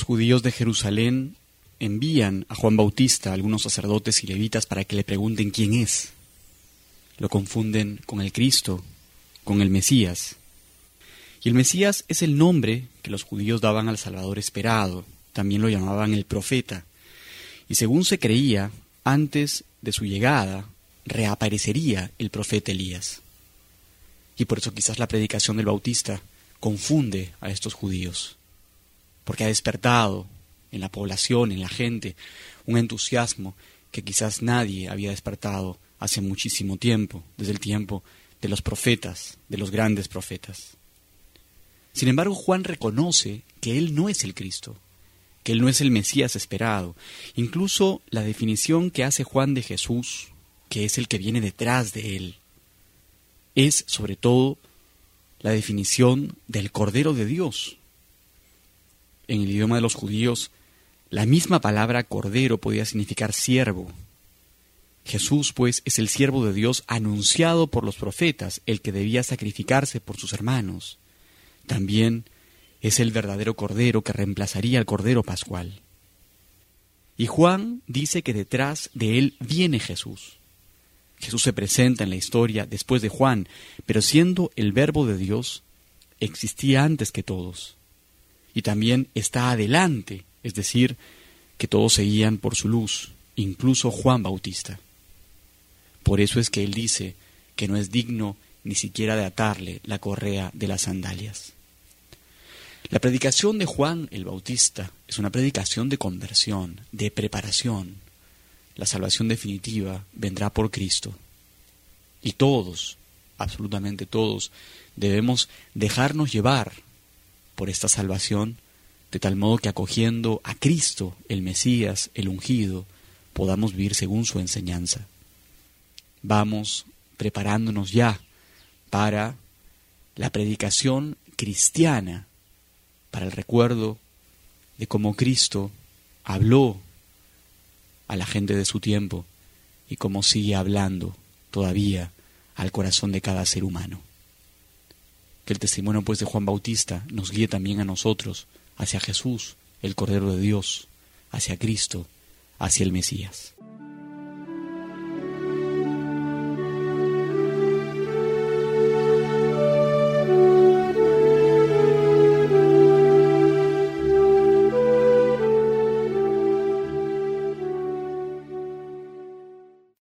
los judíos de Jerusalén envían a Juan Bautista a algunos sacerdotes y levitas para que le pregunten quién es. Lo confunden con el Cristo, con el Mesías. Y el Mesías es el nombre que los judíos daban al Salvador esperado. También lo llamaban el profeta. Y según se creía, antes de su llegada, reaparecería el profeta Elías. Y por eso quizás la predicación del Bautista confunde a estos judíos, porque ha despertado en la población, en la gente, un entusiasmo que quizás nadie había despertado hace muchísimo tiempo, desde el tiempo de los profetas, de los grandes profetas. Sin embargo, Juan reconoce que él no es el Cristo, que él no es el Mesías esperado. Incluso la definición que hace Juan de Jesús, que es el que viene detrás de él, es sobre todo la definición del Cordero de Dios. En el idioma de los judíos, la misma palabra cordero podía significar siervo. Jesús, pues, es el siervo de Dios anunciado por los profetas, el que debía sacrificarse por sus hermanos. También es el verdadero cordero que reemplazaría al cordero pascual. Y Juan dice que detrás de él viene Jesús. Jesús se presenta en la historia después de Juan, pero siendo el Verbo de Dios, existía antes que todos. Y también está adelante, es decir, que todos seguían por su luz, incluso Juan Bautista. Por eso es que él dice que no es digno ni siquiera de atarle la correa de las sandalias. La predicación de Juan el Bautista es una predicación de conversión, de preparación. La salvación definitiva vendrá por Cristo. Y todos, absolutamente todos, debemos dejarnos llevar por esta salvación, de tal modo que acogiendo a Cristo, el Mesías, el ungido, podamos vivir según su enseñanza. Vamos preparándonos ya para la predicación cristiana, para el recuerdo de cómo Cristo habló a la gente de su tiempo y cómo sigue hablando todavía al corazón de cada ser humano. Que el testimonio pues de Juan Bautista nos guíe también a nosotros hacia Jesús, el Cordero de Dios, hacia Cristo, hacia el Mesías.